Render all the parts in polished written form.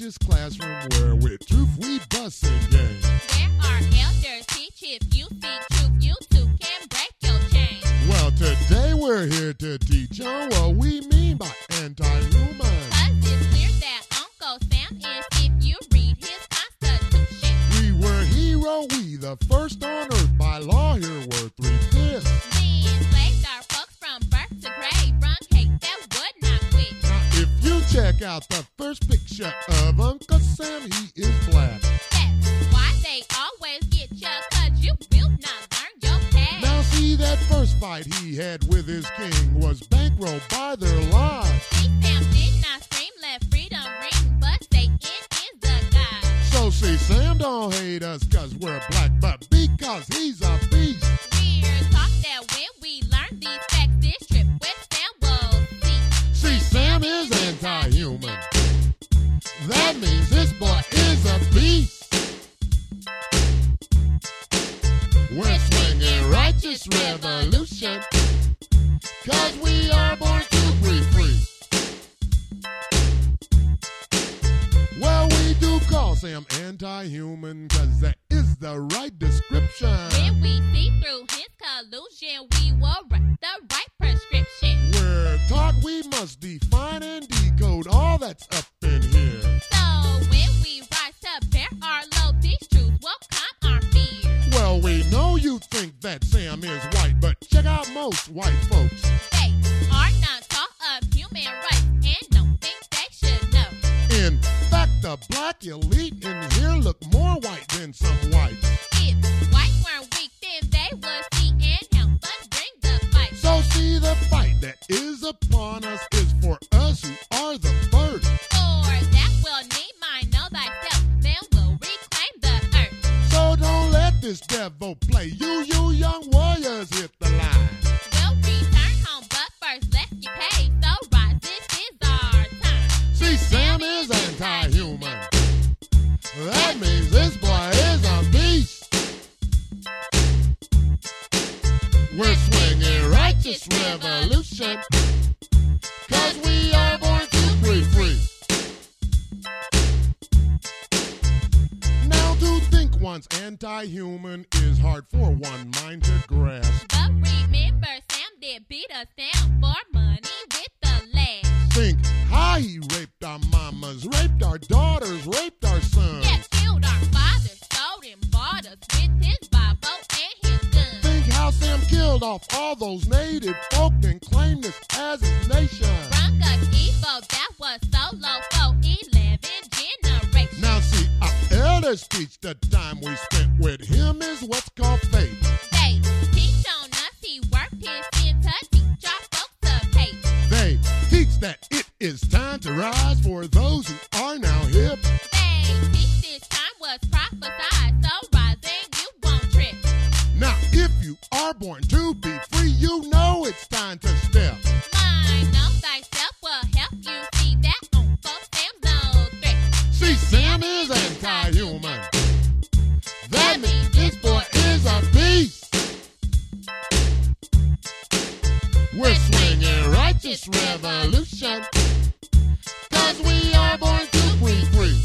righteous classroom where with truth we bust and game. Where our elders teach if you seek truth, you too can break your chain. Well, today we're here to teach on what we mean by anti-human. Cause it's clear that Uncle Sam is if you read his Constitution. We were hero, we the first on earth. By law here we're 3/5. We enslaved our folks from birth to grave, run hate that would not quit. Now, if you check out the first picture of Uncle Sam, he is black. That's why they always get you, cause you will not learn your past. Now see, that first fight he had with his king was bankrolled by their lives. See, Sam did not scream, let freedom ring, but Satan is the God. So see, Sam don't hate us cause we're black, but because he's a beast. We're taught that when we learn these facts, this trip with Sam will see. See, Sam is anti-human. That means this boy is a beast. We're swinging righteous revolution, cause we are born to be free. Well, we do call Sam anti-human, cause that is the right description. When we see through his collusion, we will write the right prescription. We're taught we must define and decode all that's up in here. So when we rise to bear our load, these truths will calm our fears. Well, we know you think that Sam is white, but check out most white folks. They are not taught of human rights and don't think they should know. In fact, the black elite in here look more white than some whites. If white weren't weak, then they would see and help us bring the fight. So see, the fight that is upon us is for us who are the first. For that will need mind, know thyself, then we'll reclaim the earth. So don't let this devil play. You young warriors hit the line. We'll return home, but first let's get paid. So rise, this is our time. See, Sam is anti-human. That means this boy is a beast. We're swinging righteous revolution, cause we are born to be free. Now to think one's anti-human is hard for one mind to grasp. But remember, Sam did beat us down for money with the lash. Think how he raped our mamas, raped our daughters, raped our sons. Yeah, killed our fathers, sold and bought us with his Bible and his gun. Think how Sam killed off all those native folk and claimed this as his nation. Brung us evil that was so low for 11 generations. Now see, our elders teach the time we spent with him is what's called faith. They teach on us, he worked his sin to teach our folks of hate. They teach that it is time to rise for those who are now hip. They teach this time was prophesied, so rise and you won't trip. Now if you are born to be free, you know it's time to step. Mind, know thyself will help you see that Uncle Sam's no threat. See, Sam is anti-human. That means this boy is a beast. We're swinging righteous revolution, cause we are born to be free.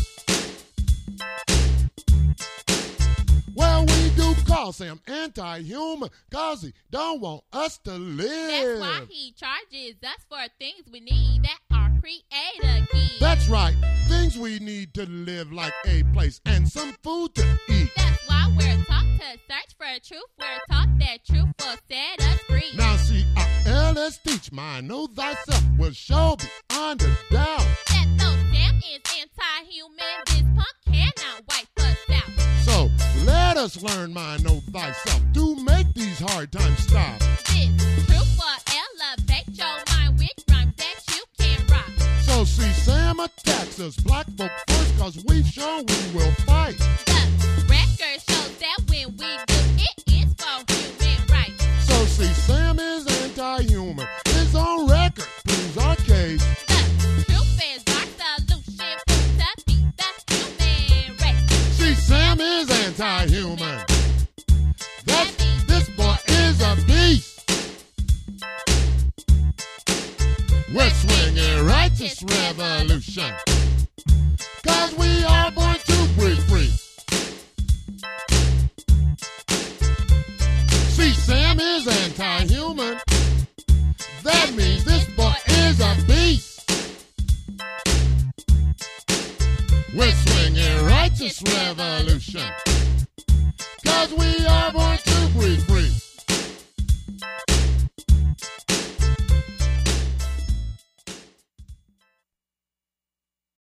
Well, we do call Sam anti-human, cause he don't want us to live. That's why he charges us for things we need that our Creator gives. That's right, things we need to live, like a place and some food to eat. That's why we're taught to search for truth. We're taught that truth will set us free. Now see, our elders teach, mind, know thyself will show beyond a doubt. That though Sam is anti-human, this punk cannot wipe us out. So let us learn, mind, know thyself, to make these hard times stop. This truth will elevate your mind with rhymes that you can rock. So see, Sam attacks us black folk first, cause we've shown we will fight. The record shows that when we do, it is for human rights. So see, Sam is anti-human. His own record proves our case. The truth is our solution to beat the human race. See, Sam is anti-human. That means this boy is a beast. We're swinging righteous revolution, cause is anti-human. That means this boy is a beast. We're swinging righteous revolution. 'Cause we are born to breathe free.